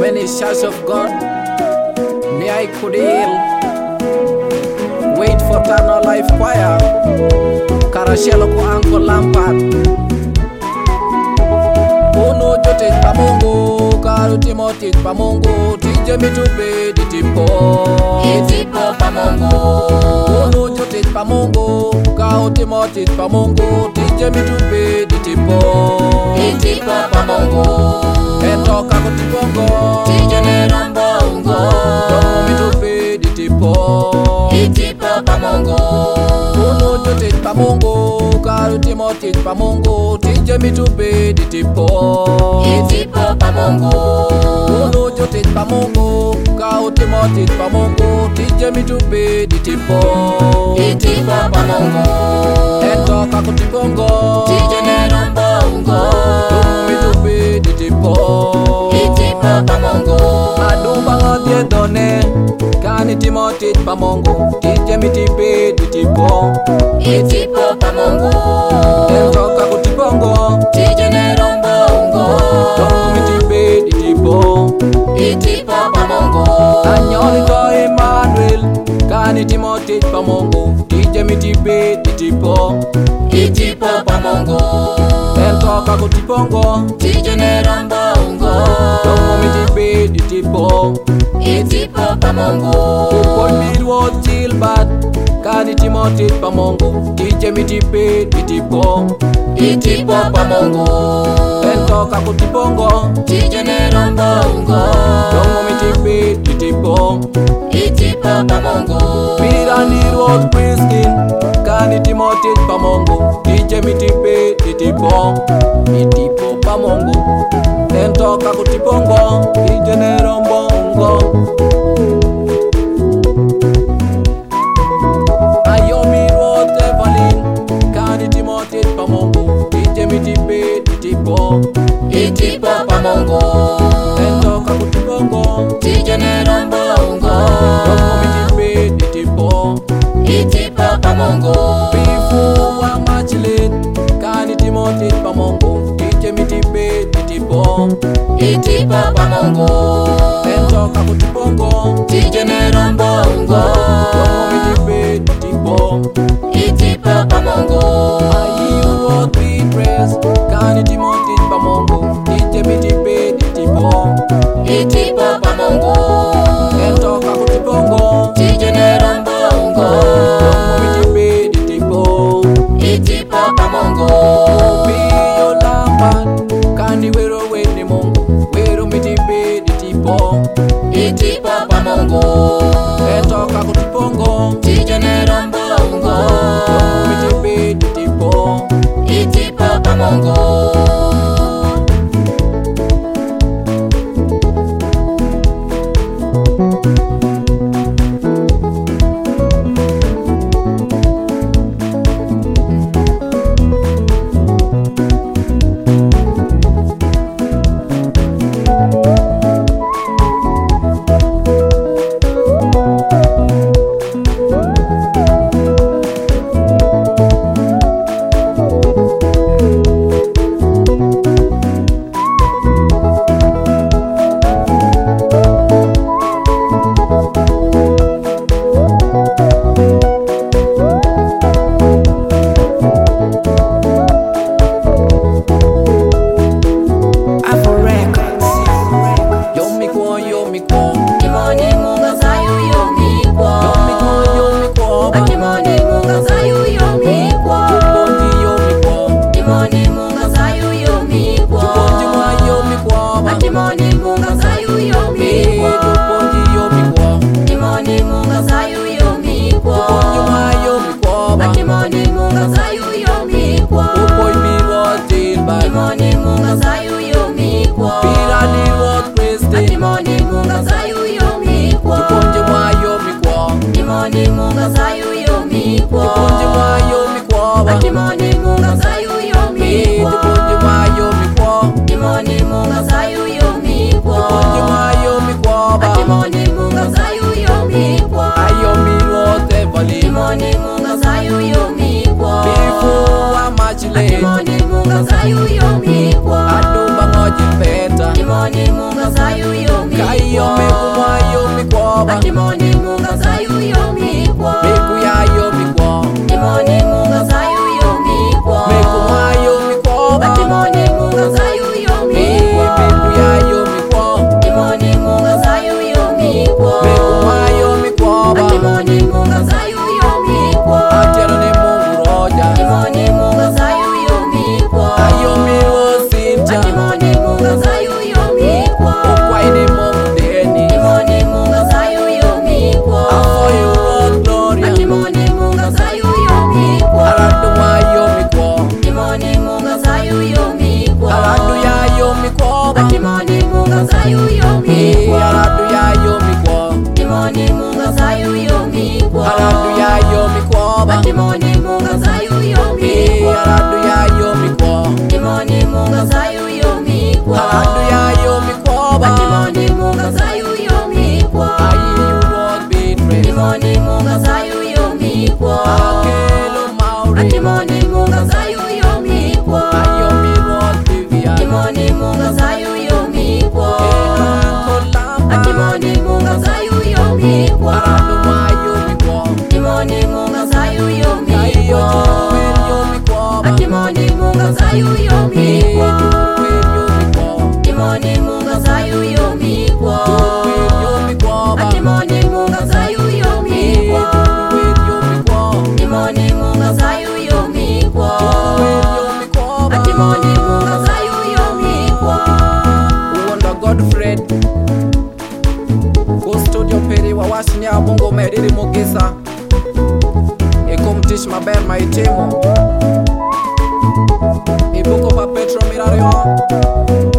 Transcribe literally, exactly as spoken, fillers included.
many shouts of God, may I could heal. Wait for eternal life choir, Karashelo ko Uncle Lampard. Uno jote pamungu, karu Timothy pamungu, tije mitube ditipo, Itipo pamungu. Uno jote pamungu, karu Timothy pamungu, tije mitube ditipo, Itipo pamungu. Eto kako tipongo, Tije nerombongo, Tomo mitube ditipo, Itipo pamungu. Uno jote pamungu, karu Timothy pamungu, tije mitube ditipo, Itipo pamungu. Uno jote pamungu, karu Timothy pamungu, tije mitube ditipo, Itipo pamungu. Eto kako tipongo, Tije nerombongo, Tomo mitube ditipo, Itipo pamungu. Adumba ngodye done, kani Timothy pamungu, tije mitube ditipo, Itipo pamungu. Eto kako tipongo, Tije nerombongo, Tomo mitube ditipo, Itipo pamungu. Anyoli ko Emmanuel, kani Timothy pamungu, tije mitube ditipo, Itipo pamungu. Eto kako tipongo, Tije nerombongo, Tomo mitube ditipo, Itipo pamungu. Upon Midwood Gilbert, kani Timothy pamungu, tije mitube ditipo, Itipo pamungu. Eto kako tipongo, Tije nerombongo, Tomo mitube ditipo, Itipo pamungu. Pira Midwood Priskin, kani Timothy pamungu, tije mitube ditipo, ditipo pamungu, Eto kako tipongo, tije nerombongo. Ayomi Roth Evelyn, kani Timothy pamungu, tije mitube ditipo, Itipo pamungu. Eto kako tipongo, Tije nerombongo, Tomo mitube ditipo, Itipo pamungu. Bifu wa machilit, kani Timothy pamungu, tije mitube ditipo, Itipo pamungu. Eto kako tipongo, Tije nerombongo, Tomo mitube ditipo, Itipo pamungu. Ayu Roth Beatrice, kani Timothy pamungu, tije mitube ditipo, Itipo pamungu. Eto kako tipongo, Tije nerombongo, Tomo mitube ditipo, Itipo pamungu. Biyo Lampard, kani wero weni mungu, wero mitube ditipo, Itipo pamungu. Eto kako tipongo, Tije nerombongo, Tomo mitube ditipo, Itipo pamungu. Akimoni munga zayu yomikwo, Akimoni munga zayu yomikwo, Akimoni munga zayu yomikwo, Akimoni munga zayu yomikwo, Akimoni munga zayu yomikwo, Akimoni munga zayu yomikwo, Akimoni munga zayu yomikwo, Akimoni munga zayu yomikwo, Akimoni munga zayu yomikwo, Akimoni munga zayu yomikwo, Akimoni munga zayu yomikwo, Akimoni munga zayu yomikwo, Ayomi Roth Evelyn, Akimoni munga zayu yomikwo, Bifu wa machilit, Akimoni munga zayu yomikwo, Adumba ngoji peta, Akimoni munga zayu yomikwo. mikwa Adu ya yo mikwa Atimoni munga zayu yo mikwa Ayi ruoth bitre Atimoni munga zayu yo mikwa Akelo mauri Atimoni munga zayu yo mikwa Ayo mi ruoth Vivian Atimoni munga zayu yo mikwa Kolamba Atimoni munga zayu yo mikwa Adu ma yo mikwa Atimoni munga zayu yo Ayo mikwa juwel yo mikwa Atimoni munga zayu yo mikwa Juwel yo mikwa Atimoni munga zayu yo mikwa Juwel yo mikwa Atimoni munga zayu yo mikwa Juwel yo mikwa Atimoni munga zayu yo mikwa Juwel yo mikwa Atimoni munga zayu yo mikwa Uwanda Godfred Go studio peri wa wasni abongo mediri mogisa Eko mtish maber ma itimo Ibuko pa Petro Mirario